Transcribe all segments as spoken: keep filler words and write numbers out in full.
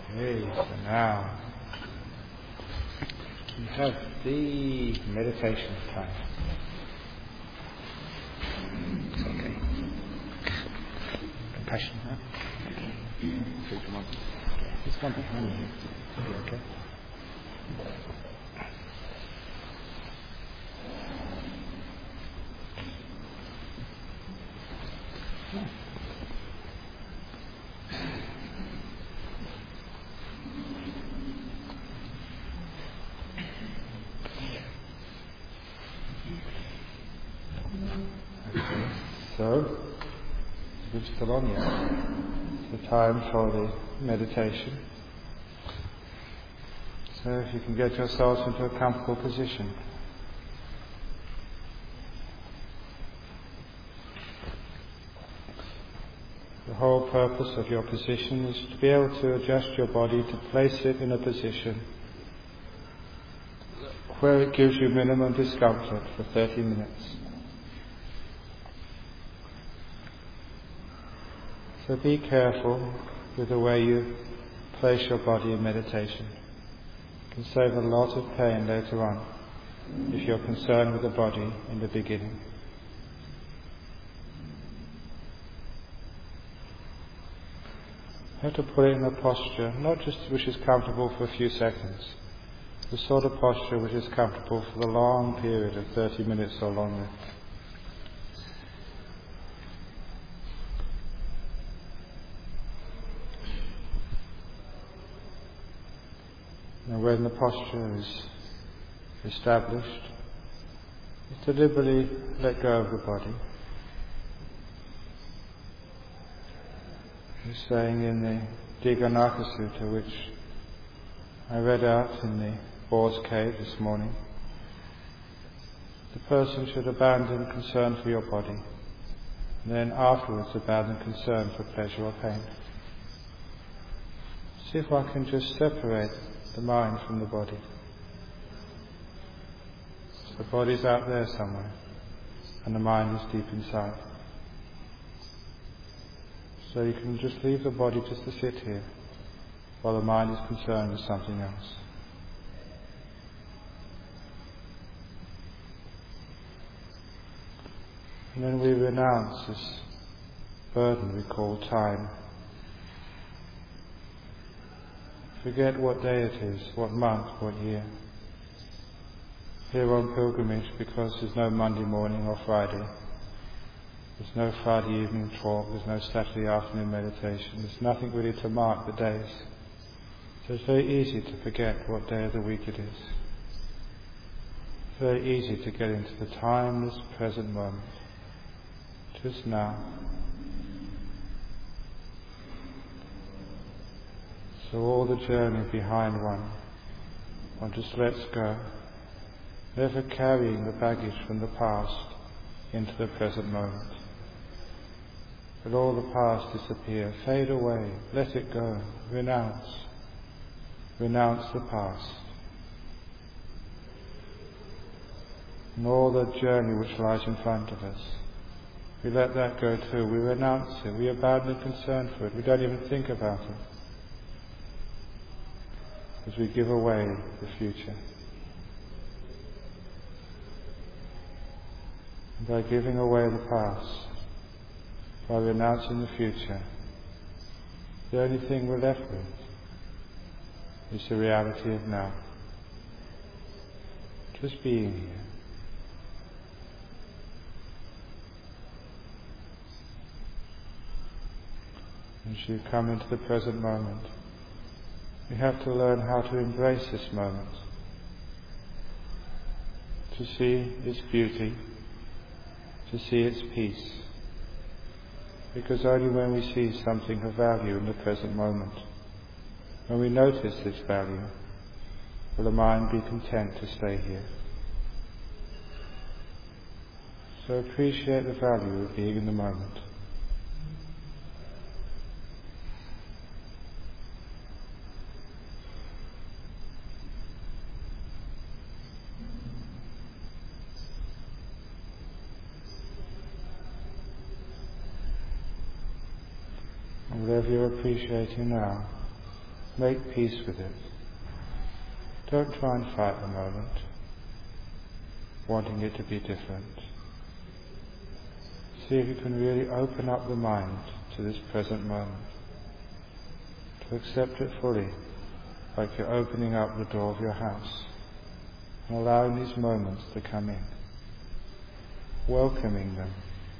Okay, so now we have the meditation time. It's okay. Compassion, huh? There's one behind you. Okay. So, we're still on yet. It's the time for the meditation. So if you can get yourselves into a comfortable position. The whole purpose of your position is to be able to adjust your body to place it in a position where it gives you minimum discomfort for thirty minutes. So be careful with the way you place your body in meditation. It can save a lot of pain later on if you're concerned with the body in the beginning. You have to put it in a posture, not just which is comfortable for a few seconds, the sort of posture which is comfortable for the long period of thirty minutes or longer. And when the posture is established, you deliberately let go of the body. He's saying in the Dighanaka Sutta, which I read out in the Boar's Cave this morning, the person should abandon concern for your body, and then afterwards abandon concern for pleasure or pain. See if I can just separate the mind from the body. So the body's out there somewhere, and the mind is deep inside. So you can just leave the body just to sit here, while the mind is concerned with something else. And then we renounce this burden we call time. Forget what day it is, what month, what year. Here on pilgrimage, because there's no Monday morning or Friday, there's no Friday evening talk, there's no Saturday afternoon meditation, there's nothing really to mark the days. So it's very easy to forget what day of the week it is. It's very easy to get into the timeless present moment, just now. So all the journey behind one, one just lets go, never carrying the baggage from the past into the present moment. Let all the past disappear, fade away, let it go, renounce, renounce the past. And all the journey which lies in front of us, we let that go too, we renounce it, we abandon concern for it, we don't even think about it. As we give away the future. And by giving away the past, by renouncing the future, the only thing we're left with is the reality of now. Just being here. As you come into the present moment, we have to learn how to embrace this moment, to see its beauty, to see its peace. Because only when we see something of value in the present moment, when we notice this value, will the mind be content to stay here. So appreciate the value of being in the moment. Whatever you're appreciating now, Make peace with it. Don't try and fight the moment, wanting it to be different. See if you can really open up the mind to this present moment, to accept it fully, like you're opening up the door of your house and allowing these moments to come in, welcoming them.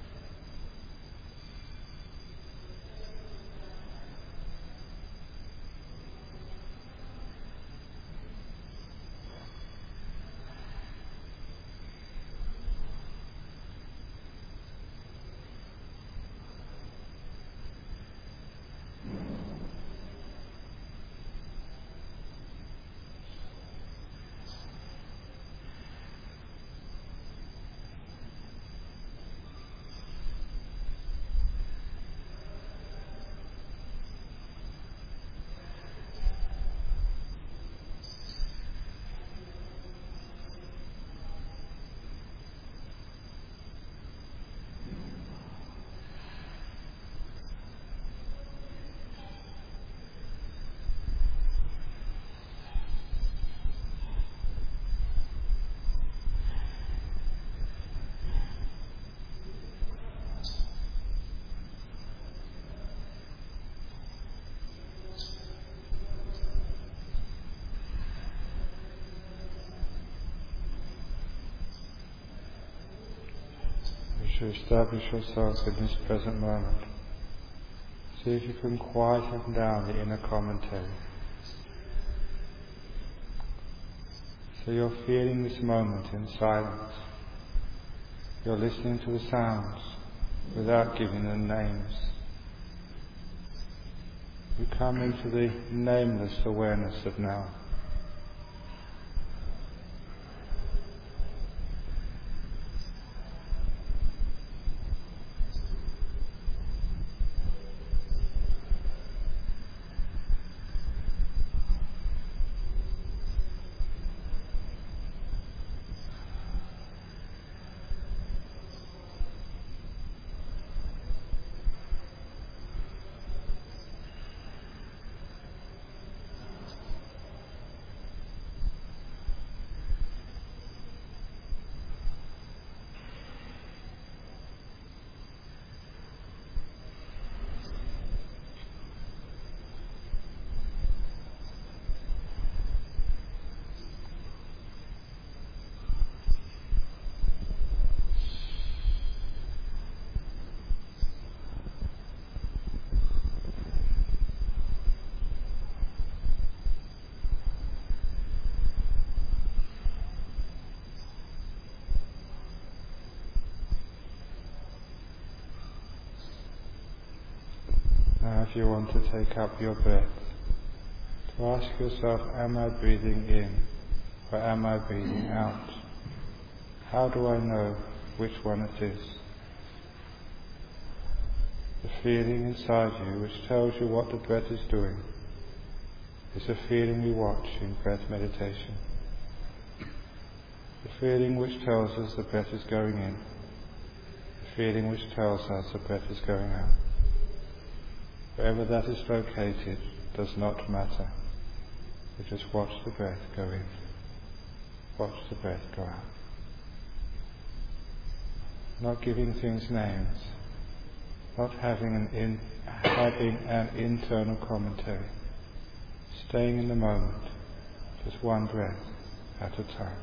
To establish yourself in this present moment. See if you can quieten down the inner commentary. So you're feeling this moment in silence. You're listening to the sounds without giving them names. You come into the nameless awareness of now. Now if you want to take up your breath, to ask yourself, am I breathing in or am I breathing out? How do I know which one it is? The feeling inside you which tells you what the breath is doing is a feeling we watch in breath meditation. The feeling which tells us the breath is going in, the feeling which tells us the breath is going out. Wherever that is located does not matter. You just watch the breath go in, watch the breath go out. Not giving things names, not having an, in, having an internal commentary, staying in the moment, just one breath at a time.